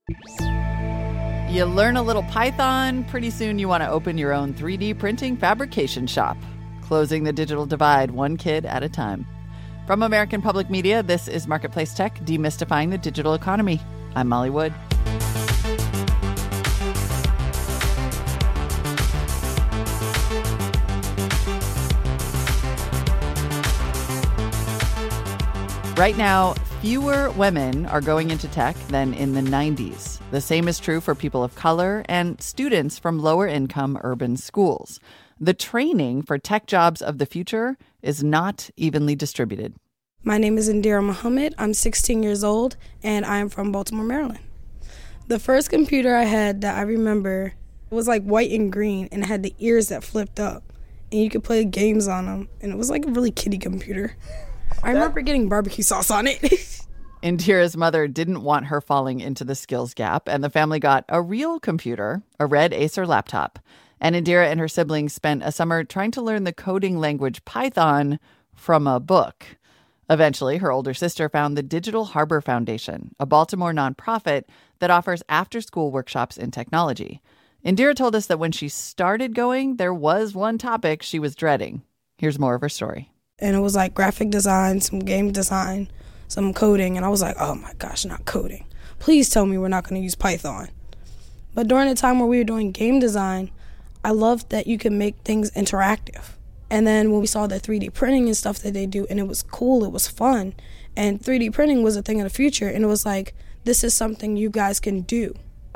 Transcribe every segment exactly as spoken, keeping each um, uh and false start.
You learn a little Python, pretty soon you want to open your own three D printing fabrication shop. Closing the digital divide one kid at a time. From American Public Media, this is Marketplace Tech, demystifying the digital economy. I'm Molly Wood. Right now, fewer women are going into tech than in the nineties. The same is true for people of color and students from lower-income urban schools. The training for tech jobs of the future is not evenly distributed. My name is Indira Muhammad. I'm sixteen years old, and I am from Baltimore, Maryland. The first computer I had that I remember was like white and green, and it had the ears that flipped up, and you could play games on them, and it was like a really kiddie computer. I remember getting barbecue sauce on it. Indira's mother didn't want her falling into the skills gap, and the family got a real computer, a red Acer laptop. And Indira and her siblings spent a summer trying to learn the coding language Python from a book. Eventually, her older sister found the Digital Harbor Foundation, a Baltimore nonprofit that offers after-school workshops in technology. Indira told us that when she started going, there was one topic she was dreading. Here's more of her story. And it was like graphic design, some game design, some coding. And I was like, oh my gosh, not coding. Please tell me we're not going to use Python. But during the time where we were doing game design, I loved that you could make things interactive. And then when we saw the three D printing and stuff that they do, and it was cool, it was fun. And three D printing was a thing of the future. And it was like, this is something you guys can do.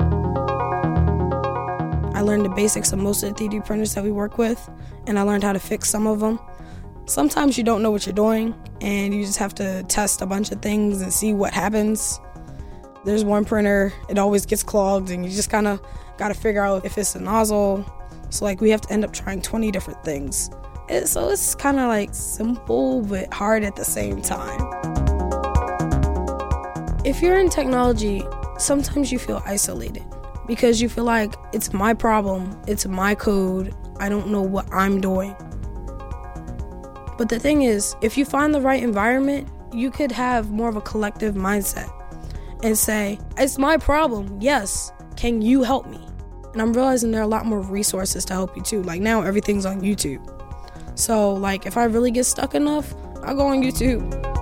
I learned the basics of most of the three D printers that we work with, and I learned how to fix some of them. Sometimes you don't know what you're doing, and you just have to test a bunch of things and see what happens. There's one printer, it always gets clogged, and you just kind of got to figure out if it's a nozzle. So, like, we have to end up trying twenty different things. It, so it's kind of, like, simple but hard at the same time. If you're in technology, sometimes you feel isolated because you feel like it's my problem, it's my code, I don't know what I'm doing. But the thing is, if you find the right environment, you could have more of a collective mindset and say, it's my problem, yes, can you help me? And I'm realizing there are a lot more resources to help you too. Like now everything's on YouTube. So like if I really get stuck enough, I'll go on YouTube.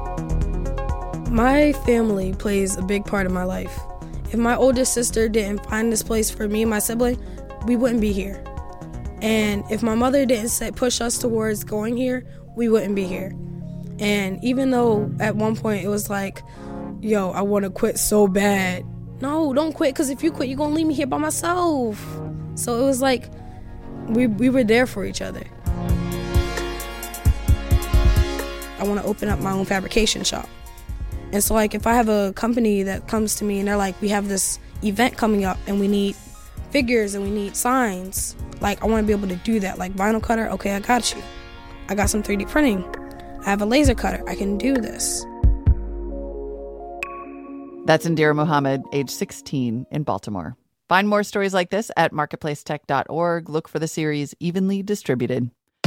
My family plays a big part of my life. If my older sister didn't find this place for me and my sibling, we wouldn't be here. And if my mother didn't say, push us towards going here, we wouldn't be here. And even though at one point it was like, yo, I want to quit so bad. No, don't quit, because if you quit, you're going to leave me here by myself. So it was like we we were there for each other. I want to open up my own fabrication shop. And so like if I have a company that comes to me and they're like, we have this event coming up and we need figures and we need signs, like I want to be able to do that. Like vinyl cutter, okay, I got you. I got some three D printing. I have a laser cutter. I can do this. That's Indira Muhammad, age sixteen, in Baltimore. Find more stories like this at marketplace tech dot org. Look for the series Evenly Distributed.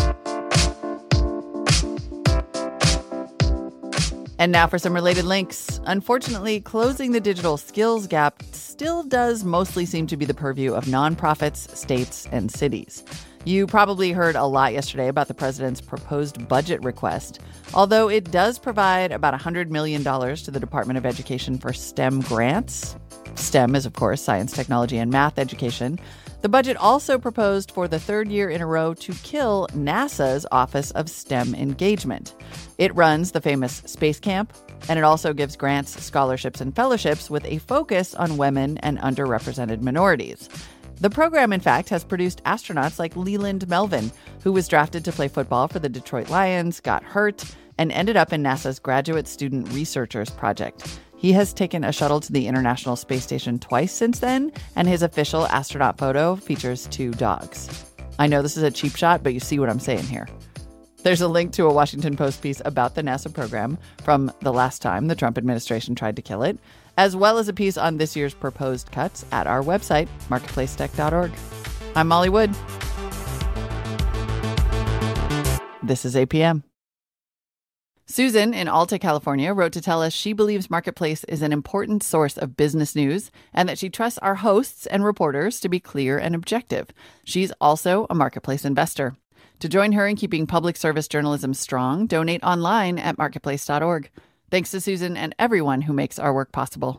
And now for some related links. Unfortunately, closing the digital skills gap still does mostly seem to be the purview of nonprofits, states, and cities. You probably heard a lot yesterday about the president's proposed budget request. Although it does provide about one hundred million dollars to the Department of Education for STEM grants. STEM is, of course, science, technology, and math education. The budget also proposed for the third year in a row to kill NASA's Office of STEM Engagement. It runs the famous Space Camp, and it also gives grants, scholarships, and fellowships with a focus on women and underrepresented minorities. The program, in fact, has produced astronauts like Leland Melvin, who was drafted to play football for the Detroit Lions, got hurt, and ended up in NASA's Graduate Student Researchers Project. He has taken a shuttle to the International Space Station twice since then, and his official astronaut photo features two dogs. I know this is a cheap shot, but you see what I'm saying here. There's a link to a Washington Post piece about the NASA program from the last time the Trump administration tried to kill it, as well as a piece on this year's proposed cuts at our website, marketplace tech dot org. I'm Molly Wood. This is A P M. Susan in Alta, California, wrote to tell us she believes Marketplace is an important source of business news and that she trusts our hosts and reporters to be clear and objective. She's also a Marketplace investor. To join her in keeping public service journalism strong, donate online at marketplace dot org. Thanks to Susan and everyone who makes our work possible.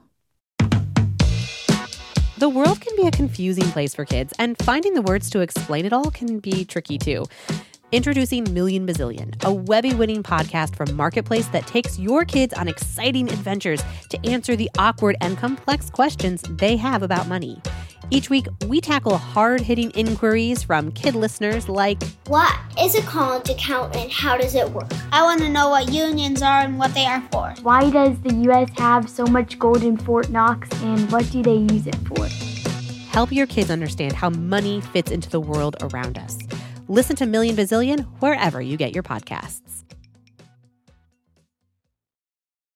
The world can be a confusing place for kids, and finding the words to explain it all can be tricky too. Introducing Million Bazillion, a Webby-winning podcast from Marketplace that takes your kids on exciting adventures to answer the awkward and complex questions they have about money. Each week, we tackle hard-hitting inquiries from kid listeners like, what is a college account and how does it work? I want to know what unions are and what they are for. Why does the U S have so much gold in Fort Knox and what do they use it for? Help your kids understand how money fits into the world around us. Listen to Million Bazillion wherever you get your podcasts.